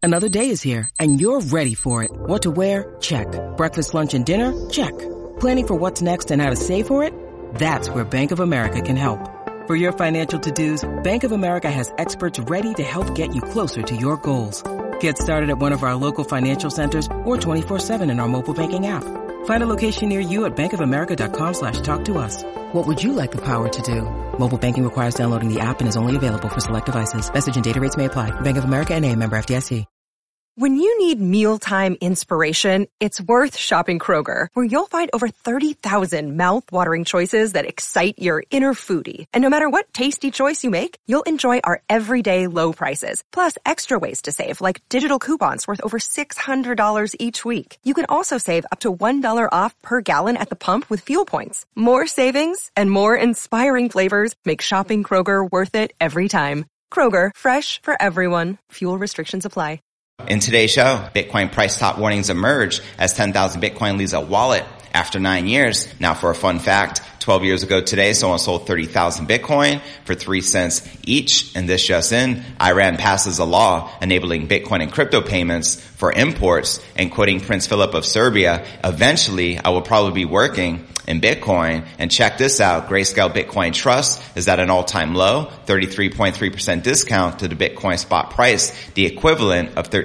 Another day is here, and you're ready for it. What to wear? Check. Breakfast, lunch, and dinner? Check. Planning for what's next and how to save for it? That's where Bank of America can help. For your financial to-dos, Bank of America has experts ready to help get you closer to your goals. Get started at one of our local financial centers or 24/7 in our mobile banking app. Find a location near you at bankofamerica.com/talktous. What would you like the power to do? Mobile banking requires downloading the app and is only available for select devices. Message and data rates may apply. Bank of America NA, member FDIC. When you need mealtime inspiration, it's worth shopping Kroger, where you'll find over 30,000 mouth-watering choices that excite your inner foodie. And no matter what tasty choice you make, you'll enjoy our everyday low prices, plus extra ways to save, like digital coupons worth over $600 each week. You can also save up to $1 off per gallon at the pump with fuel points. More savings and more inspiring flavors make shopping Kroger worth it every time. Kroger, fresh for everyone. Fuel restrictions apply. In today's show, Bitcoin price top warnings emerge as 10,000 Bitcoin leaves a wallet after 9 years. Now for a fun fact, 12 years ago today, someone sold 30,000 Bitcoin for 3 cents each. And this just in, Iran passes a law enabling Bitcoin and crypto payments for imports. And quoting Prince Philip of Serbia, eventually I will probably be working in Bitcoin. And check this out, Grayscale Bitcoin Trust is at an all-time low, 33.3% discount to the Bitcoin spot price, the equivalent of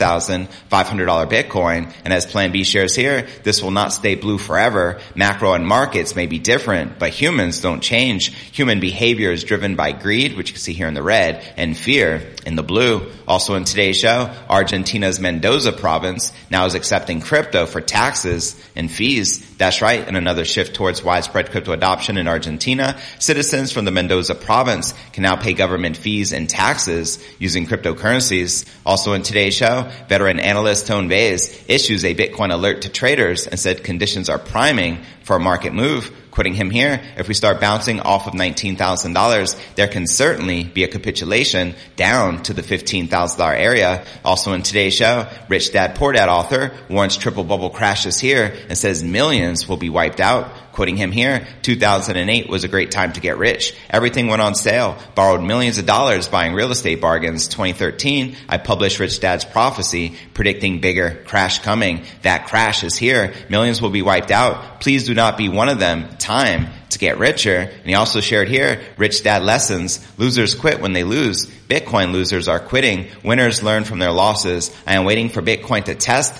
$13,500 Bitcoin. And as Plan B shares here, this will not stay blue forever. Macro and markets may be different, but humans don't change. Human behavior is driven by greed, which you can see here in the red, and fear in the blue. Also in today's show, Argentina's Mendoza province now is accepting crypto for taxes and fees. That's right, in another shift towards widespread crypto adoption in Argentina, citizens from the Mendoza province can now pay government fees and taxes using cryptocurrencies. Also in today's show, veteran analyst Tone Vays issues a Bitcoin alert to traders and said conditions are priming for a market move. Quoting him here, if we start bouncing off of $19,000, there can certainly be a capitulation down to the $15,000 area. Also in today's show, Rich Dad Poor Dad author warns triple bubble crashes here and says millions will be wiped out. Quoting him here, 2008 was a great time to get rich. Everything went on sale. Borrowed millions of dollars buying real estate bargains. 2013, I published Rich Dad's prophecy predicting bigger crash coming. That crash is here. Millions will be wiped out. Please do not be one of them. Time to get richer. And he also shared here, Rich Dad lessons. Losers quit when they lose. Bitcoin losers are quitting. Winners learn from their losses. I am waiting for Bitcoin to test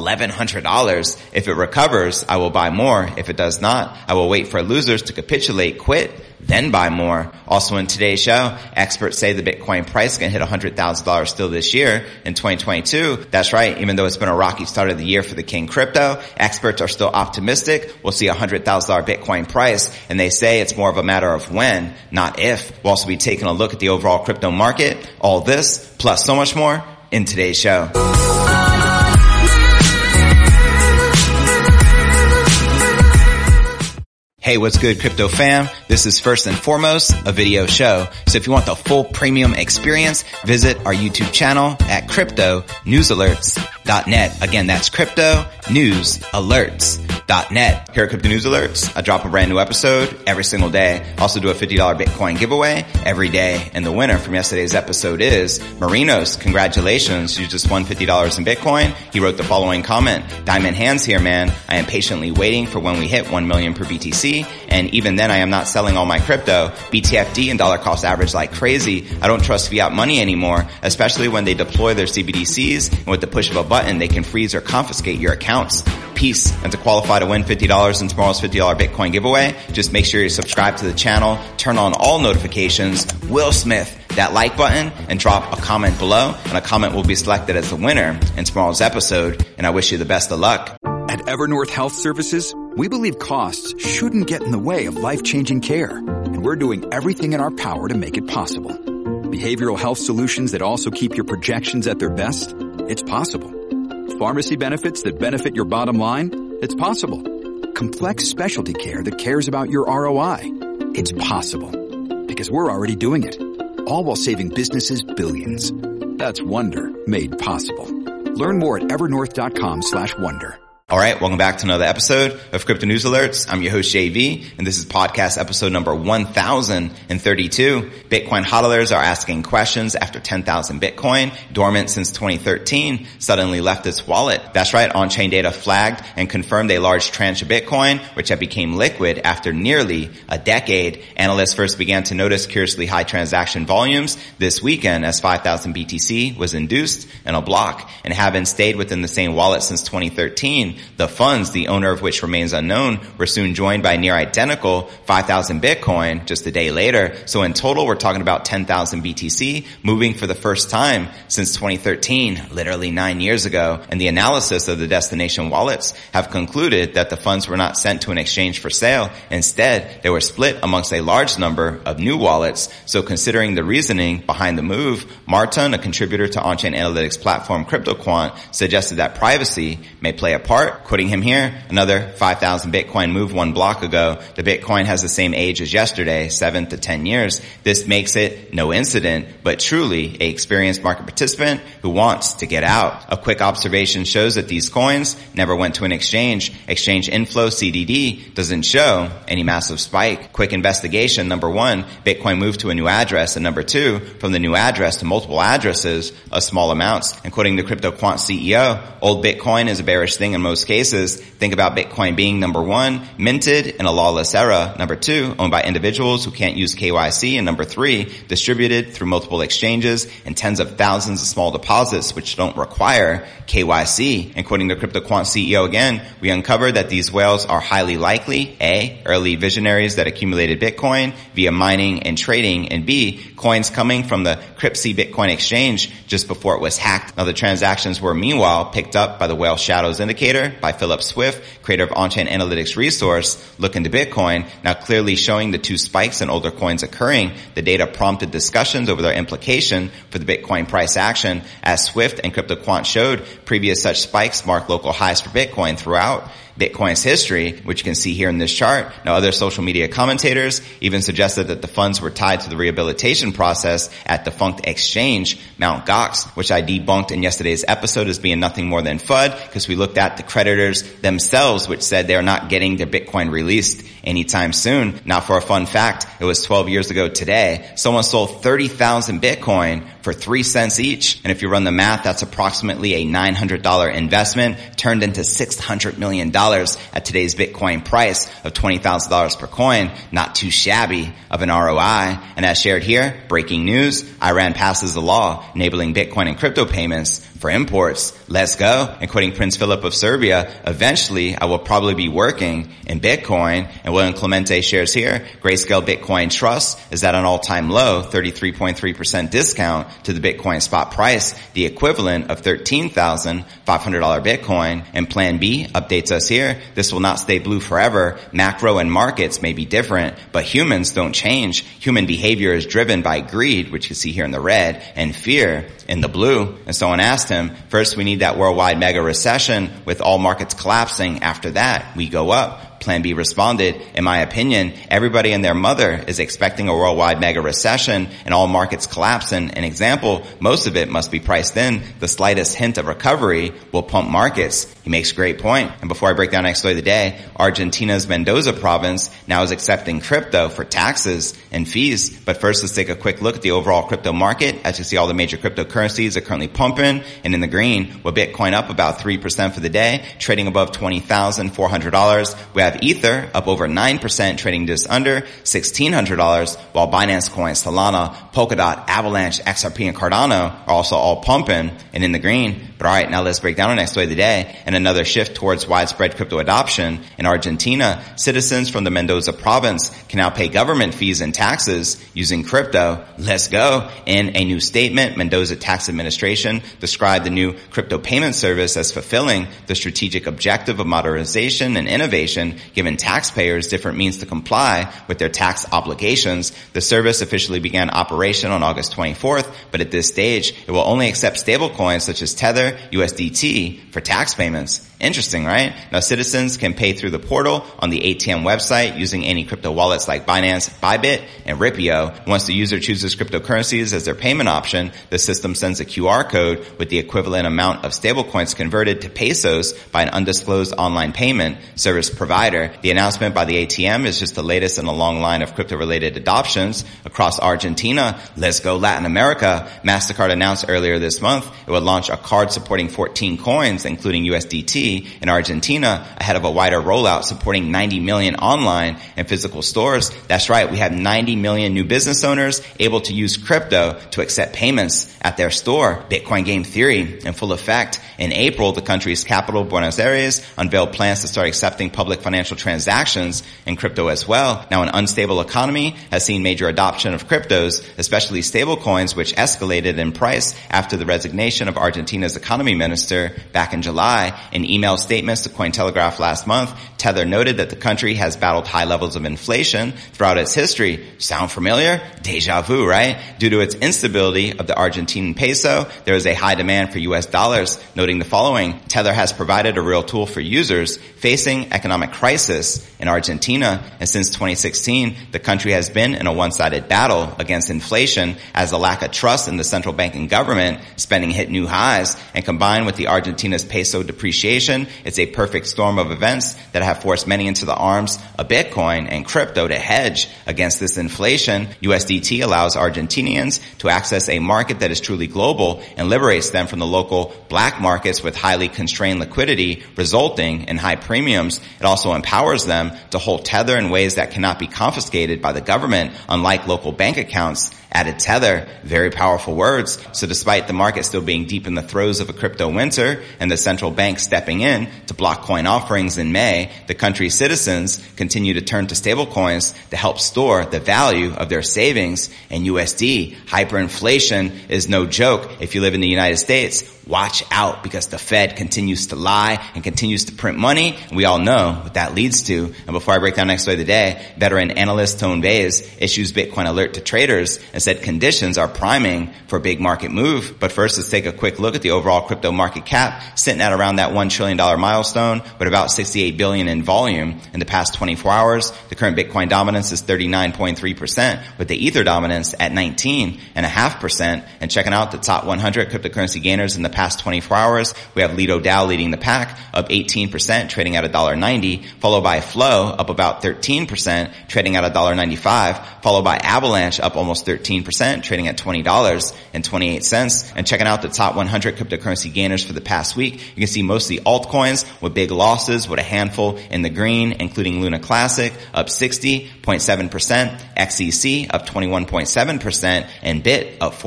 $1,100. If it recovers, I will buy more. If it does not, I will wait for losers to capitulate, quit, then buy more. Also in today's show, experts say the Bitcoin price can hit $100,000 still this year in 2022. That's right. Even though it's been a rocky start of the year for the king crypto, experts are still optimistic. We'll see $100,000 Bitcoin price, and they say it's more of a matter of when, not if. We'll also be taking a look at the overall crypto market. All this, plus so much more, in today's show. Hey, what's good, crypto fam? This is first and foremost a video show. So if you want the full premium experience, visit our YouTube channel at cryptonewsalerts.net. Again, that's cryptonewsalerts.net. Here at Crypto News Alerts, I drop a brand new episode every single day. Also do a $50 Bitcoin giveaway every day. And the winner from yesterday's episode is Marinos. Congratulations. You just won $50 in Bitcoin. He wrote the following comment. Diamond hands here, man. I am patiently waiting for when we hit 1 million per BTC. And even then I am not selling all my crypto. BTFD and dollar cost average like crazy. I don't trust fiat money anymore, especially when they deploy their CBDCs and with the push of a button they can freeze or confiscate your accounts. Peace. And to qualify to win $50 in tomorrow's $50 Bitcoin giveaway, just make sure you subscribe to the channel, turn on all notifications, Will Smith that like button, and drop a comment below, and a comment will be selected as the winner in tomorrow's episode. And I wish you the best of luck. At Evernorth Health Services, we believe costs shouldn't get in the way of life-changing care, and we're doing everything in our power to make it possible. Behavioral health solutions that also keep your projections at their best? It's possible. Pharmacy benefits that benefit your bottom line? It's possible. Complex specialty care that cares about your ROI? It's possible. Because we're already doing it. All while saving businesses billions. That's Wonder made possible. Learn more at evernorth.com/wonder. All right, welcome back to another episode of Crypto News Alerts. I'm your host, JV, and this is podcast episode number 1032. Bitcoin hodlers are asking questions after 10,000 Bitcoin, dormant since 2013, suddenly left its wallet. That's right, on-chain data flagged and confirmed a large tranche of Bitcoin, which had became liquid after nearly a decade. Analysts first began to notice curiously high transaction volumes this weekend as 5,000 BTC was induced in a block, and having stayed within the same wallet since 2013. The funds, the owner of which remains unknown, were soon joined by near identical 5,000 Bitcoin just a day later. So in total, we're talking about 10,000 BTC moving for the first time since 2013, literally 9 years ago. And the analysis of the destination wallets have concluded that the funds were not sent to an exchange for sale. Instead, they were split amongst a large number of new wallets. So considering the reasoning behind the move, Martin, a contributor to on-chain analytics platform CryptoQuant, suggested that privacy may play a part. Quoting him here, another 5,000 Bitcoin moved one block ago. The Bitcoin has the same age as yesterday, 7 to 10 years. This makes it no incident, but truly a experienced market participant who wants to get out. A quick observation shows that these coins never went to an exchange. Exchange inflow, CDD, doesn't show any massive spike. Quick investigation. Number one, Bitcoin moved to a new address. And number two, from the new address to multiple addresses of small amounts. And quoting the CryptoQuant CEO, old Bitcoin is a bearish thing in most cases. Think about Bitcoin being number one, minted in a lawless era. Number two, owned by individuals who can't use KYC. And number three, distributed through multiple exchanges and tens of thousands of small deposits which don't require KYC. And quoting the CryptoQuant CEO again, we uncovered that these whales are highly likely, A, early visionaries that accumulated Bitcoin via mining and trading, and B, coins coming from the Cryptsy Bitcoin exchange just before it was hacked. Now the transactions were meanwhile picked up by the Whale Shadows Indicator by Philip Swift, creator of on-chain analytics resource Look Into Bitcoin, now clearly showing the two spikes in older coins occurring. The data prompted discussions over their implication for the Bitcoin price action. As Swift and CryptoQuant showed, previous such spikes marked local highs for Bitcoin throughout Bitcoin's history, which you can see here in this chart. Now, other social media commentators even suggested that the funds were tied to the rehabilitation process at defunct exchange Mt. Gox, which I debunked in yesterday's episode as being nothing more than FUD, because we looked at the creditors themselves, which said they are not getting their Bitcoin released anytime soon. Now, for a fun fact, it was 12 years ago today, someone sold 30,000 Bitcoin for 3 cents each. And if you run the math, that's approximately a $900 investment turned into $600 million at today's Bitcoin price of $20,000 per coin. Not too shabby of an ROI. And as shared here, breaking news, Iran passes a law enabling Bitcoin and crypto payments for imports. Let's go. And quoting Prince Philip of Serbia, eventually I will probably be working in Bitcoin. And William Clemente shares here, Grayscale Bitcoin Trust is at an all-time low, 33.3% discount to the Bitcoin spot price, the equivalent of $13,500 Bitcoin. And Plan B updates us here. This will not stay blue forever. Macro and markets may be different, but humans don't change. Human behavior is driven by greed, which you see here in the red, and fear in the blue. And someone asked him, first we need that worldwide mega recession with all markets collapsing. After that, we go up. Plan B responded, in my opinion, everybody and their mother is expecting a worldwide mega recession and all markets collapsing. An example, most of it must be priced in. The slightest hint of recovery will pump markets. He makes a great point. And before I break down next story of the day, Argentina's Mendoza province now is accepting crypto for taxes and fees. But first, let's take a quick look at the overall crypto market. As you see, all the major cryptocurrencies are currently pumping and in the green, with Bitcoin up about 3% for the day, trading above $20,400. We have Ether up over 9%, trading just under $1,600, while Binance Coin, Solana, Polkadot, Avalanche, XRP, and Cardano are also all pumping and in the green. But all right, now let's break down our next story of the day. And another shift towards widespread crypto adoption. In Argentina, citizens from the Mendoza province can now pay government fees and taxes using crypto. Let's go. In a new statement, Mendoza Tax Administration described the new crypto payment service as fulfilling the strategic objective of modernization and innovation, giving taxpayers different means to comply with their tax obligations. The service officially began operation on August 24th, but at this stage, it will only accept stablecoins such as Tether, USDT for tax payments. Interesting, right? Now citizens can pay through the portal on the ATM website using any crypto wallets like Binance, Bybit, and Ripio. Once the user chooses cryptocurrencies as their payment option, the system sends a QR code with the equivalent amount of stablecoins converted to pesos by an undisclosed online payment service provider. The announcement by the ATM is just the latest in a long line of crypto-related adoptions across Argentina. Let's go Latin America. MasterCard announced earlier this month it would launch a card supporting 14 coins, including USDT, in Argentina ahead of a wider rollout supporting 90 million online and physical stores. That's right, we have 90 million new business owners able to use crypto to accept payments at their store. Bitcoin game theory in full effect. In April, the country's capital, Buenos Aires, unveiled plans to start accepting public financial transactions in crypto as well. Now, an unstable economy has seen major adoption of cryptos, especially stablecoins, which escalated in price after the resignation of Argentina's economy minister back in July. In email statements to Cointelegraph last month, Tether noted that the country has battled high levels of inflation throughout its history. Sound familiar? Deja vu, right? Due to its instability of the Argentine peso, there is a high demand for US dollars. Noting the following, Tether has provided a real tool for users facing economic crisis in Argentina. And since 2016, the country has been in a one-sided battle against inflation as the lack of trust in the central bank and government spending hit new highs. And combined with the Argentina's peso depreciation, it's a perfect storm of events that have forced many into the arms of Bitcoin and crypto to hedge against this inflation. USDT allows Argentinians to access a market that is truly global and liberates them from the local black markets with highly constrained liquidity, resulting in high premiums. It also empowers them to hold Tether in ways that cannot be confiscated by the government, unlike local bank accounts. Added Tether, very powerful words. So despite the market still being deep in the throes of a crypto winter and the central bank stepping in to block coin offerings in May, the country's citizens continue to turn to stablecoins to help store the value of their savings in USD. Hyperinflation is no joke. If you live in the United States, watch out, because the Fed continues to lie and continues to print money. And we all know what that leads to. And before I break down next story of the day, veteran analyst Tone Vays issues Bitcoin alert to traders and said conditions are priming for a big market move. But first, let's take a quick look at the overall crypto market cap, sitting at around that $1 trillion milestone with about $68 billion in volume in the past 24 hours. The current Bitcoin dominance is 39.3%, with the Ether dominance at 19.5%. And checking out the top 100 cryptocurrency gainers in the past 24 hours, we have Lido DAO leading the pack, up 18%, trading at $1.90, followed by Flow, up about 13%, trading at $1.95, followed by Avalanche, up almost 13%, trading at $20.28. And checking out the top 100 cryptocurrency gainers for the past week, you can see mostly altcoins with big losses, with a handful in the green, including Luna Classic, up 60.7%, XEC, up 21.7%, and BIT, up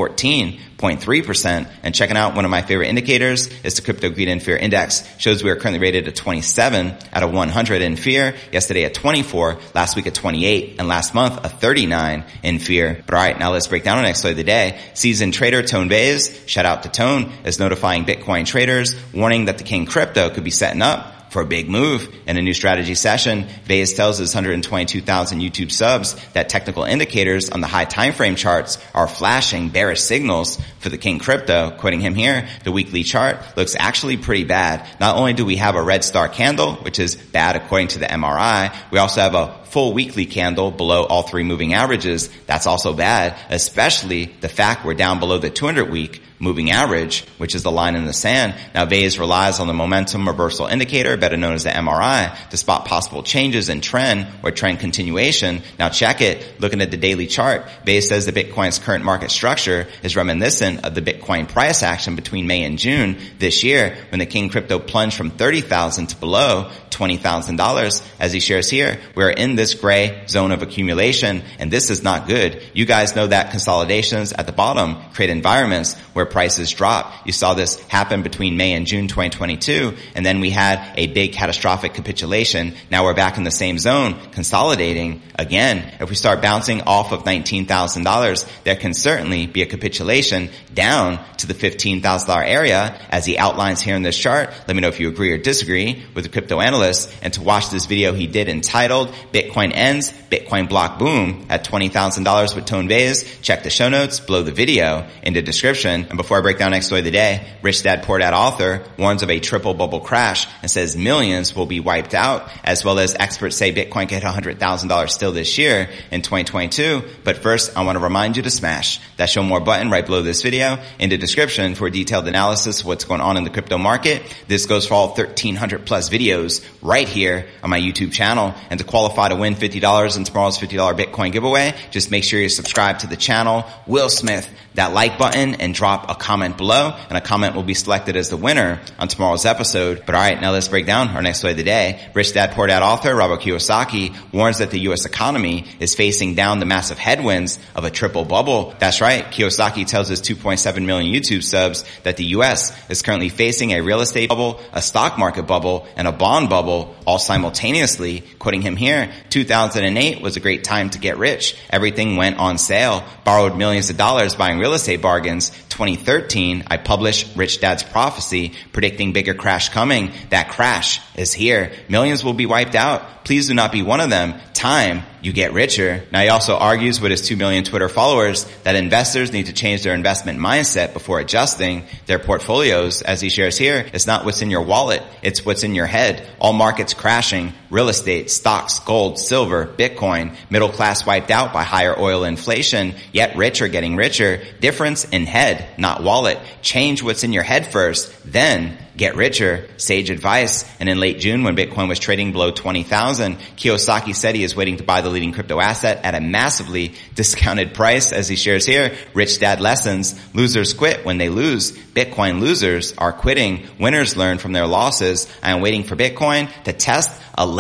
14.3%. And checking out one of my favorite indicators is the Crypto Greed and Fear Index. Shows we are currently rated at 27 out of 100 in fear. Yesterday at 24, last week at 28, and last month a 39 in fear. But alright, now let's break down our next story of the day. Seasoned trader Tone Vays, shout out to Tone, is notifying Bitcoin traders, warning that the King Crypto could be setting up for a big move. In a new strategy session, Vays tells his 122,000 YouTube subs that technical indicators on the high time frame charts are flashing bearish signals for the King Crypto. Quoting him here, the weekly chart looks actually pretty bad. Not only do we have a red star candle, which is bad according to the MRI, we also have a full weekly candle below all three moving averages. That's also bad, especially the fact we're down below the 200-week moving average, which is the line in the sand. Now, Vays relies on the momentum reversal indicator, better known as the MRI, to spot possible changes in trend or trend continuation. Now, check it. Looking at the daily chart, Vays says that Bitcoin's current market structure is reminiscent of the Bitcoin price action between May and June this year, when the King Crypto plunged from $30,000 to below $20,000. As he shares here, we're in this gray zone of accumulation, and this is not good. You guys know that consolidations at the bottom create environments where prices drop. You saw this happen between May and June 2022, and then we had a big catastrophic capitulation. Now we're back in the same zone, consolidating again. If we start bouncing off of $19,000, there can certainly be a capitulation down to the $15,000 area, as he outlines here in this chart. Let me know if you agree or disagree with the crypto analyst. And to watch this video he did entitled Bitcoin Ends, Bitcoin Block Boom at $20,000 with Tone Vays, check the show notes below the video in the description. And before I break down next story of the day, Rich Dad Poor Dad author warns of a triple bubble crash and says millions will be wiped out, as well as experts say Bitcoin could hit $100,000 still this year in 2022. But first, I want to remind you to smash that show more button right below this video in the description for a detailed analysis of what's going on in the crypto market. This goes for all 1,300 plus videos right here on my YouTube channel. And to qualify to win $50 in tomorrow's $50 Bitcoin giveaway, just make sure you subscribe to the channel. Will Smith that like button and drop a comment below, and a comment will be selected as the winner on tomorrow's episode. But alright, now let's break down our next story of the day. Rich Dad Poor Dad author Robert Kiyosaki warns that the U.S. economy is facing down the massive headwinds of a triple bubble. That's right, Kiyosaki tells his 2.7 million YouTube subs that the U.S. is currently facing a real estate bubble, a stock market bubble, and a bond bubble all simultaneously. Quoting him here, 2008 was a great time to get rich. Everything went on sale. Borrowed millions of dollars buying real estate bargains. 2013, I published Rich Dad's prophecy predicting bigger crash coming. That crash is here. Millions will be wiped out. Please do not be one of them. Time, you get richer. Now he also argues with his 2 million Twitter followers that investors need to change their investment mindset before adjusting their portfolios. As he shares here, it's not what's in your wallet, it's what's in your head. All markets crashing, real estate, stocks, gold, silver, Bitcoin, middle class wiped out by higher oil inflation, yet rich are getting richer. Difference in head, not wallet. Change what's in your head first, then get richer. Sage advice. And in late June, when Bitcoin was trading below 20,000, Kiyosaki said he is waiting to buy the leading crypto asset at a massively discounted price. As he shares here, Rich Dad lessons. Losers quit when they lose. Bitcoin losers are quitting. Winners learn from their losses. I am waiting for Bitcoin to test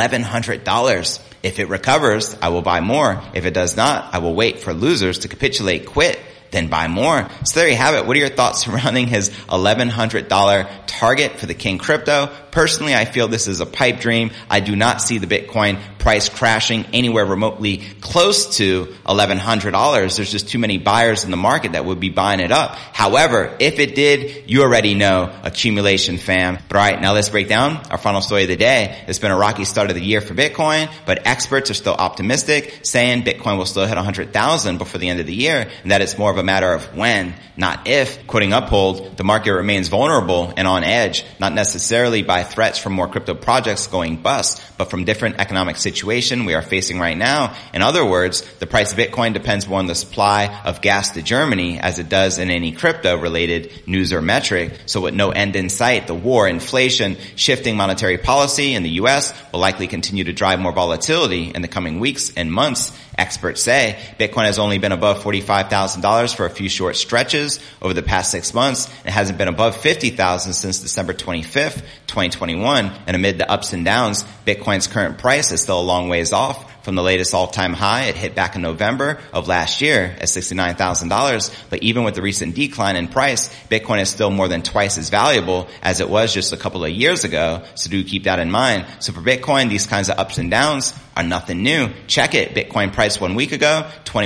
$1,100. If it recovers, I will buy more. If it does not, I will wait for losers to capitulate, quit, then buy more. So there you have it. What are your thoughts surrounding his $1,100 target for the King Crypto? Personally, I feel this is a pipe dream. I do not see the Bitcoin price crashing anywhere remotely close to $1,100. There's just too many buyers in the market that would be buying it up. However, if it did, you already know, accumulation fam. But alright, now let's break down our final story of the day. It's been a rocky start of the year for Bitcoin, but experts are still optimistic, saying Bitcoin will still hit 100,000 before the end of the year, and that it's more of a matter of when, not if. Quoting Uphold, the market remains vulnerable and on edge, not necessarily by threats from more crypto projects going bust, but from different economic situation we are facing right now. In other words, the price of Bitcoin depends more on the supply of gas to Germany as it does in any crypto-related news or metric. So with no end in sight, the war, inflation, shifting monetary policy in the U.S. will likely continue to drive more volatility in the coming weeks and months. Experts say Bitcoin has only been above $45,000 for a few short stretches over the past 6 months. It hasn't been above $50,000 since December 25th, 2021. And amid the ups and downs, Bitcoin's current price is still a long ways off from the latest all-time high it hit back in November of last year at $69,000. But even with the recent decline in price, Bitcoin is still more than twice as valuable as it was just a couple of years ago. So do keep that in mind. So for Bitcoin, these kinds of ups and downs are nothing new. Check it. Bitcoin price 1 week ago,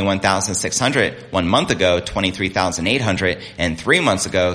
$21,600. 1 month ago, $23,800. And 3 months ago,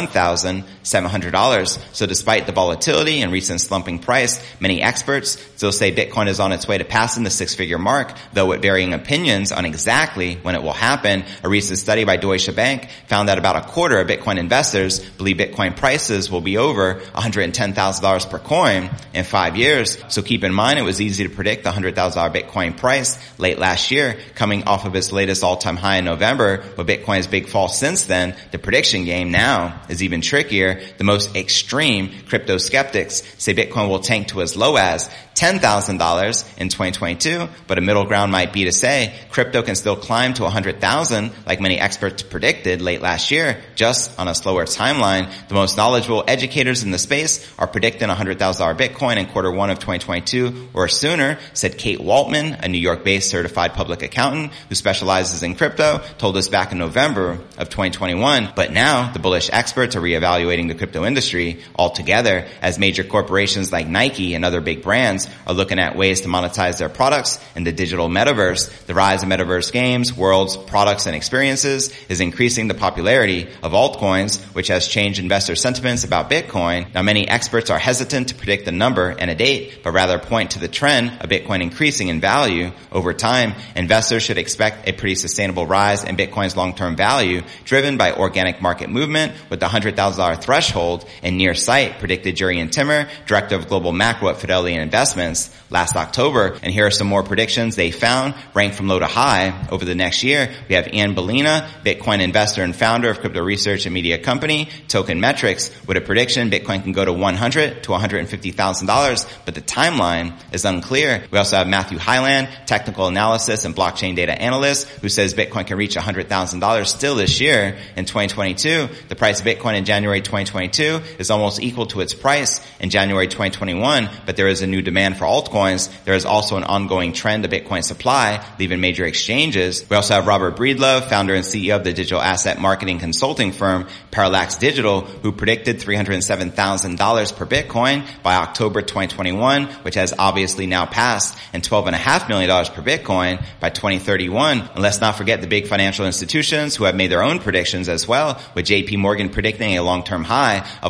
$31,700. So despite the volatility and recent slumping price, many experts still say Bitcoin is on its way to passing the six-figure mark, though with varying opinions on exactly when it will happen. A recent study by Deutsche Bank found that about a quarter of Bitcoin investors believe Bitcoin prices will be over $110,000 per coin in 5 years. So keep in mind, it was easy to predict the $100,000 Bitcoin price late last year, coming off of its latest all-time high in November. With Bitcoin's big fall since then, the prediction game now is even trickier. The most extreme crypto skeptics say Bitcoin will tank to as low as $10,000 in 2022, but a middle ground might be to say crypto can still climb to 100,000 like many experts predicted late last year, just on a slower timeline. The most knowledgeable educators in the space are predicting $100,000 Bitcoin in Q1 of 2022 or sooner, said Kate Waltman, a New York-based certified public accountant who specializes in crypto, told us back in November of 2021. But now the bullish experts are reevaluating the crypto industry altogether as major corporations like Nike and other big brands are looking at ways to monetize their products products in the digital metaverse. The rise of metaverse games, worlds, products, and experiences is increasing the popularity of altcoins, which has changed investor sentiments about Bitcoin. Now, many experts are hesitant to predict the number and a date, but rather point to the trend of Bitcoin increasing in value over time. Investors should expect a pretty sustainable rise in Bitcoin's long-term value, driven by organic market movement, with the $100,000 threshold in near sight, predicted Jurrien Timmer, director of global macro at Fidelity Investments, last October. And here are some more predictions they found, ranked from low to high over the next year. We have Ian Bellina, Bitcoin investor and founder of crypto research and media company Token Metrics, with a prediction Bitcoin can go to $100,000 to $150,000, but the timeline is unclear. We also have Matthew Hyland, technical analysis and blockchain data analyst, who says Bitcoin can reach $100,000 still this year in 2022. The price of Bitcoin in January 2022 is almost equal to its price in January 2021, but there is a new demand for altcoins. There is also an ongoing trend of Bitcoin supply, leaving major exchanges. We also have Robert Breedlove, founder and CEO of the digital asset marketing consulting firm Parallax Digital, who predicted $307,000 per Bitcoin by October 2021, which has obviously now passed, and $12.5 million per Bitcoin by 2031. And let's not forget the big financial institutions who have made their own predictions as well, with JP Morgan predicting a long-term high of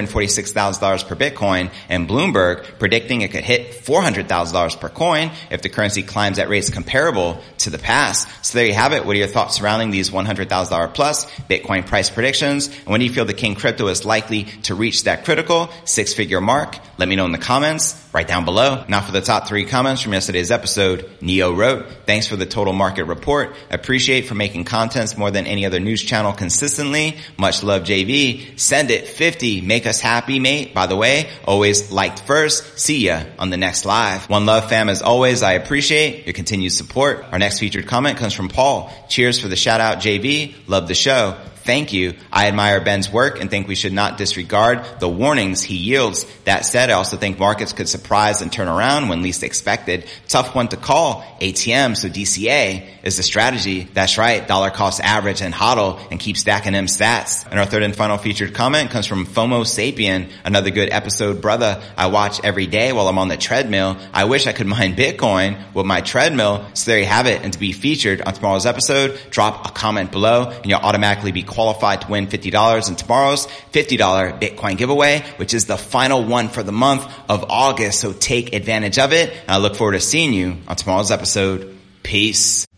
$146,000 per Bitcoin, and Bloomberg predicting it could hit $400,000 per coin if the currency climbs at rates comparable to the past. So there you have it. What are your thoughts surrounding these $100,000 plus Bitcoin price predictions? And when do you feel the King Crypto is likely to reach that critical six-figure mark? Let me know in the comments right down below. Now for the top 3 comments from yesterday's episode. Neo wrote, "Thanks for the total market report. Appreciate for making contents more than any other news channel consistently. Much love, JV. Send it 50. Make us happy, mate. By the way, always liked first. See ya on the next live." One love, fam. As always, I appreciate your continued support. Our next featured comment comes from Paul. "Cheers for the shout out, JV. Love the show. Thank you. I admire Ben's work and think we should not disregard the warnings he yields. That said, I also think markets could surprise and turn around when least expected. Tough one to call. ATM, so DCA is the strategy. That's right. Dollar cost average and hodl and keep stacking them stats." And our third and final featured comment comes from FOMO Sapien. "Another good episode, brother. I watch every day while I'm on the treadmill. I wish I could mine Bitcoin with my treadmill." So there you have it. And to be featured on tomorrow's episode, drop a comment below and you'll automatically be qualified to win $50 in tomorrow's $50 Bitcoin giveaway, which is the final one for the month of August. So take advantage of it. And I look forward to seeing you on tomorrow's episode. Peace.